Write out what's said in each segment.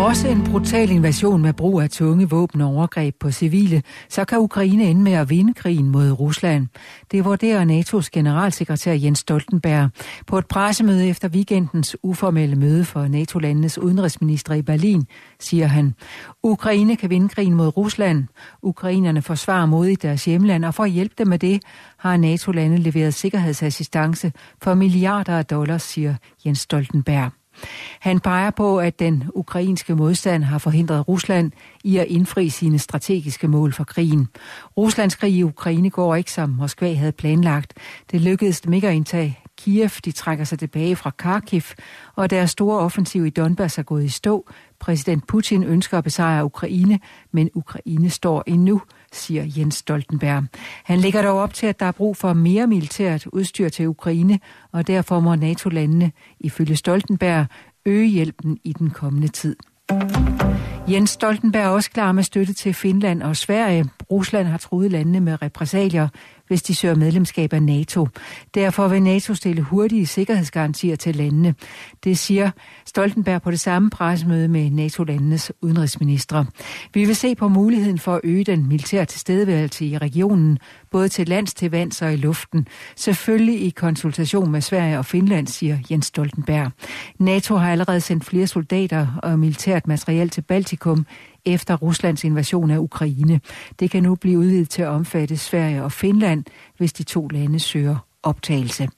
Trods en brutal invasion med brug af tunge våben og overgreb på civile, så kan Ukraine ende med at vinde krigen mod Rusland. Det vurderer NATO's generalsekretær Jens Stoltenberg. På et pressemøde efter weekendens uformelle møde for NATO-landenes udenrigsministre i Berlin, siger han: Ukraine kan vinde krigen mod Rusland. Ukrainerne forsvarer modigt deres hjemland, og for at hjælpe dem med det, har NATO-lande leveret sikkerhedsassistance for milliarder af dollars, siger Jens Stoltenberg. Han peger på, at den ukrainske modstand har forhindret Rusland i at indfri sine strategiske mål for krigen. Ruslands krig i Ukraine går ikke, som Moskva havde planlagt. Det lykkedes dem ikke at indtage Kiev. De trækker sig tilbage fra Kharkiv, og deres store offensiv i Donbass er gået i stå. Præsident Putin ønsker at besejre Ukraine, men Ukraine står endnu, siger Jens Stoltenberg. Han lægger dog op til, at der er brug for mere militært udstyr til Ukraine, og derfor må NATO-landene, ifølge Stoltenberg, øge hjælpen i den kommende tid. Jens Stoltenberg er også klar med støtte til Finland og Sverige. Rusland har truet landene med repressalier, hvis de søger medlemskab af NATO. Derfor vil NATO stille hurtige sikkerhedsgarantier til landene. Det siger Stoltenberg på det samme pressemøde med NATO-landenes udenrigsministre. Vi vil se på muligheden for at øge den militære tilstedeværelse i regionen, både til lands, til vands og i luften. Selvfølgelig i konsultation med Sverige og Finland, siger Jens Stoltenberg. NATO har allerede sendt flere soldater og militært materiel til Baltikum efter Ruslands invasion af Ukraine. Det kan nu blive udvidet til at omfatte Sverige og Finland, hvis de to lande søger optagelse.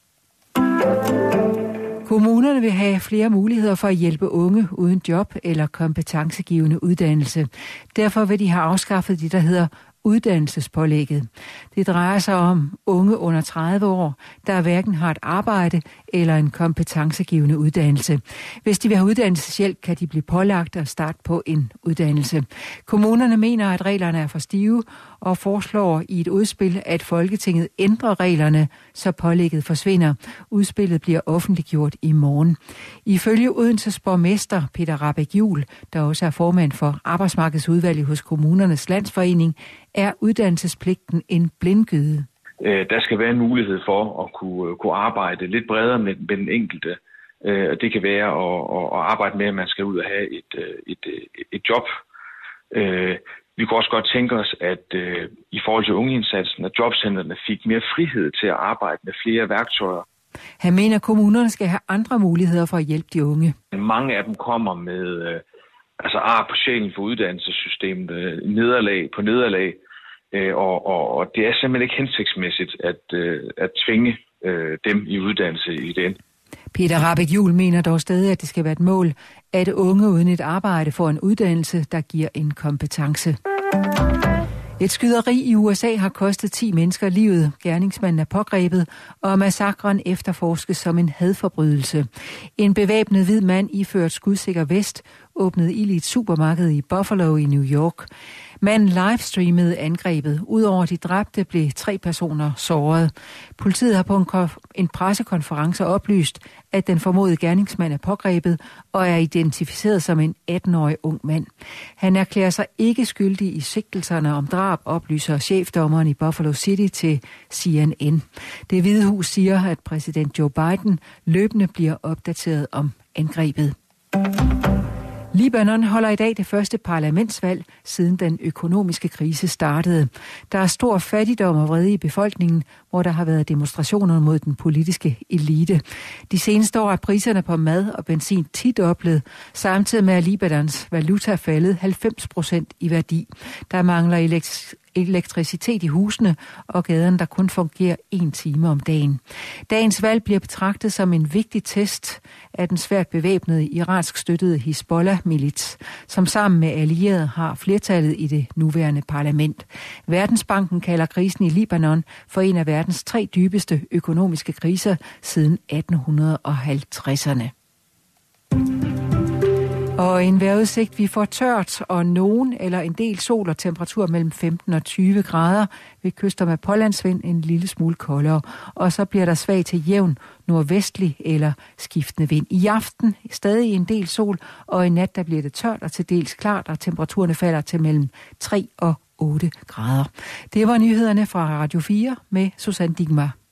Kommunerne vil have flere muligheder for at hjælpe unge uden job eller kompetencegivende uddannelse. Derfor vil de have afskaffet det, der hedder uddannelsespålægget. Det drejer sig om unge under 30 år, der hverken har et arbejde eller en kompetencegivende uddannelse. Hvis de vil have uddannelseshjælp, kan de blive pålagt at starte på en uddannelse. Kommunerne mener, at reglerne er for stive og foreslår i et udspil, at Folketinget ændrer reglerne, så pålægget forsvinder. Udspillet bliver offentliggjort i morgen. Ifølge Odenses borgmester Peter Rahbæk-Juhl, der også er formand for arbejdsmarkedsudvalget hos Kommunernes Landsforening, er uddannelsespligten en blindgyde. Der skal være en mulighed for at kunne arbejde lidt bredere med den enkelte. Det kan være at arbejde med, at man skal ud og have et job. Vi kunne også godt tænke os, at i forhold til ungeindsatsen, at jobcentrene fik mere frihed til at arbejde med flere værktøjer. Han mener, at kommunerne skal have andre muligheder for at hjælpe de unge. Mange af dem kommer med ar på sjælen for uddannelsessystemet, nederlag på nederlag. Og det er simpelthen ikke hensigtsmæssigt at tvinge dem i uddannelse i den. Peter Rahbæk-Juhl mener dog stadig, at det skal være et mål, at unge uden et arbejde får en uddannelse, der giver en kompetence. Et skyderi i USA har kostet 10 mennesker livet. Gerningsmanden er pågrebet, og massakren efterforskes som en hadforbrydelse. En bevæbnet hvid mand iført skudsikker vest åbnede ild i et supermarked i Buffalo i New York. Manden livestreamede angrebet. Udover de dræbte blev 3 personer såret. Politiet har på en pressekonference oplyst, at den formodede gerningsmand er pågrebet og er identificeret som en 18-årig ung mand. Han erklærer sig ikke skyldig i sigtelserne om drab, oplyser chefdommeren i Buffalo City til CNN. Det Hvide Hus siger, at præsident Joe Biden løbende bliver opdateret om angrebet. Libanon holder i dag det første parlamentsvalg, siden den økonomiske krise startede. Der er stor fattigdom og vrede i befolkningen, hvor der har været demonstrationer mod den politiske elite. De seneste år er priserne på mad og benzin tidoblet, samtidig med at Libanons valuta er faldet 90% i værdi. Der mangler elektricitet i husene og gaderne, der kun fungerer 1 time om dagen. Dagens valg bliver betragtet som en vigtig test af den svært bevæbnede iransk støttede Hizbollah-milits, som sammen med allierede har flertallet i det nuværende parlament. Verdensbanken kalder krisen i Libanon for en af verdens 3 dybeste økonomiske kriser siden 1850'erne. Og en vejrudsigt, vi får tørt, og nogen eller en del sol og temperatur mellem 15 og 20 grader. Ved kyster med pålandsvind en lille smule koldere. Og så bliver der svag til jævn nordvestlig eller skiftende vind. I aften stadig en del sol, og i nat der bliver det tørt og til dels klart, og temperaturerne falder til mellem 3 og 8 grader. Det var nyhederne fra Radio 4 med Susanne Digmar.